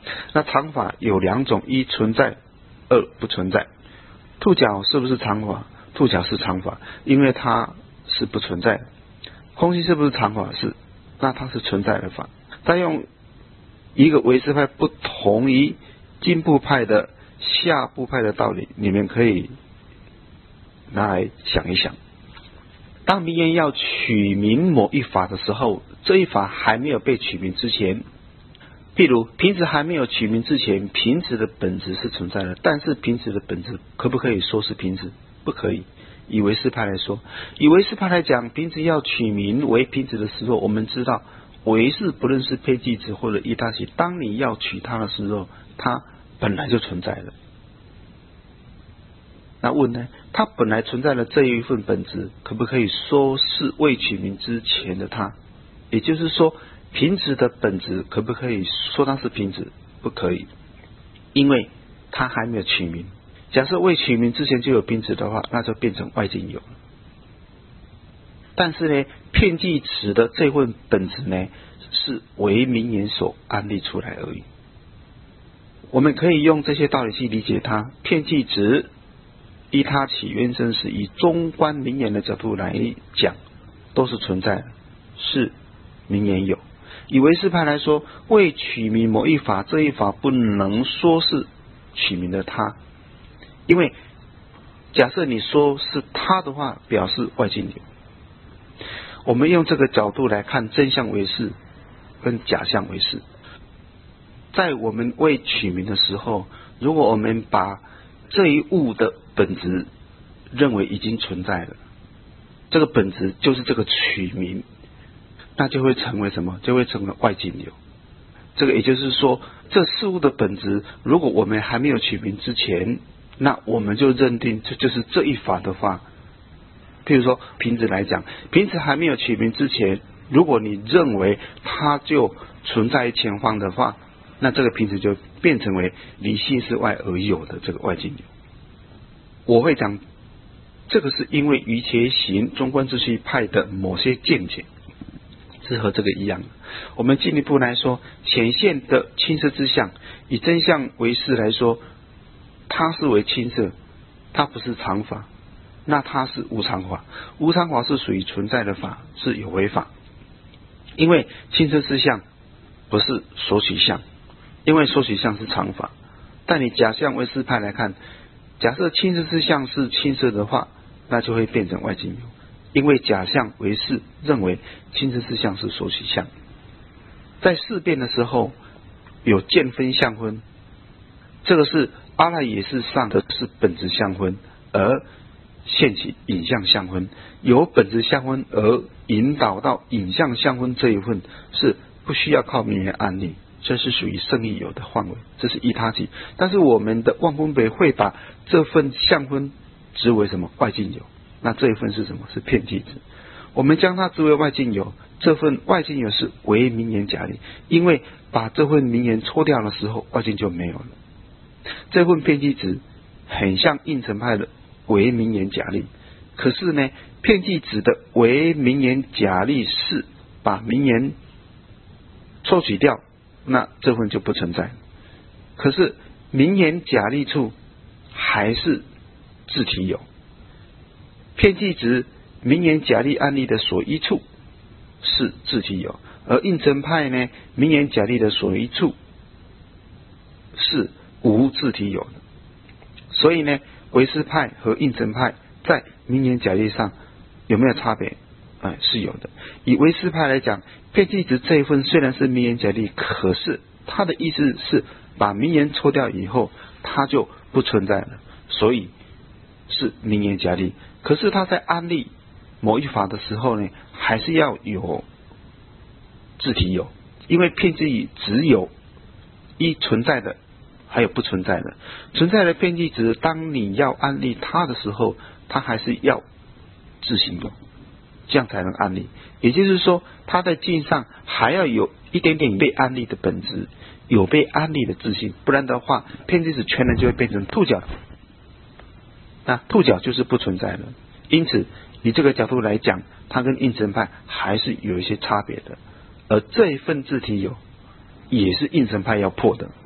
那常法有两种，一存在，二不存在。兔角是不是常法？兔角是常法，因为它是不存在的。空性是不是常法？是，那它是存在的法。再用一个唯识派不同于经部派的下部派的道理，你们可以拿来想一想。当名言要取名某一法的时候，这一法还没有被取名之前，譬如瓶子还没有取名之前，瓶子的本质是存在的，但是瓶子的本质可不可以说是瓶子？不可以。以唯识派来说，以唯识派来讲，瓶子要取名为瓶子的时候，我们知道唯识不论是配剂子或者一他起，当你要取它的时候，它本来就存在了。那问呢？它本来存在的这一份本质，可不可以说是未取名之前的它？也就是说，瓶子的本质可不可以说它是瓶子？不可以，因为它还没有取名。假设未取名之前就有瓶子的话，那就变成外境有了。但是呢，片剂词的这份本质呢，是为名言所安立出来而已。我们可以用这些道理去理解它。片剂词依他起原生时，以中观名言的角度来讲，都是存在的，是名言有。以唯识派来说，未取名某一法，这一法不能说是取名的他，因为假设你说是他的话，表示外境有。我们用这个角度来看真相唯识跟假象唯识。在我们未取名的时候，如果我们把这一物的本质认为已经存在了，这个本质就是这个取名，那就会成为什么？就会成为外境有。这个也就是说，这事物的本质，如果我们还没有取名之前，那我们就认定这就是这一法的话。譬如说瓶子来讲，瓶子还没有取名之前，如果你认为它就存在于前方的话，那这个瓶子就变成为离性是外而有的这个外境有。我会讲这个是因为瑜伽行中观秩序派的某些见解是和这个一样的。我们进一步来说，显现的青色之相，以真相唯识来说，它是为青色，它不是常法，那它是无常法。无常法是属于存在的法，是有为法。因为青色之相不是所取相，因为所取相是常法。但你假象唯识派来看，假设青色之相是青色的话，那就会变成外境有，因为假象唯识认为青色之相是所取相。在事变的时候有见分相分，这个是阿赖耶识上的是本质相分，而现起影像相分，由本质相分而引导到影像相分这一份是不需要靠名言案例，这是属于圣义有的范围，这是依他起。但是我们的望分别会把这份相分指为什么？外境有。那这一份是什么？是片剂子。我们将它指为外境有，这份外境有是为名言假立，因为把这份名言抽掉的时候，外境就没有了。这份片剂子很像应成派的为名言假立，可是呢，片剂子的为名言假立是把名言抽取掉，那这份就不存在。可是名言假立处还是自体有。片剂子名言假立案例的所依处是自体有，而应成派呢，名言假立的所依处是无自体有的。所以呢，唯识派和应成派在名言假立上有没有差别？是有的。以唯识派来讲，片剂子这一份虽然是名言假立，可是它的意思是把名言抽掉以后，它就不存在了，所以是名言假立。可是它在安立某一法的时候呢，还是要有自体有，因为片剂只有一存在的，还有不存在的。存在的片剂子，当你要安立它的时候，它还是要自行有，这样才能安立。也就是说，它在境上还要有一点点被安立的本质，有被安立的自性，不然的话，片剂子全然就会变成兔角。那兔角就是不存在了。因此以这个角度来讲，它跟应成派还是有一些差别的，而这一份自体有也是应成派要破的。